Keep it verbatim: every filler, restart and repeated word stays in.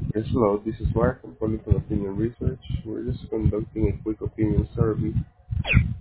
Yes, hello, this is Mark. I'm calling from Opinion Research. We're just conducting a quick opinion survey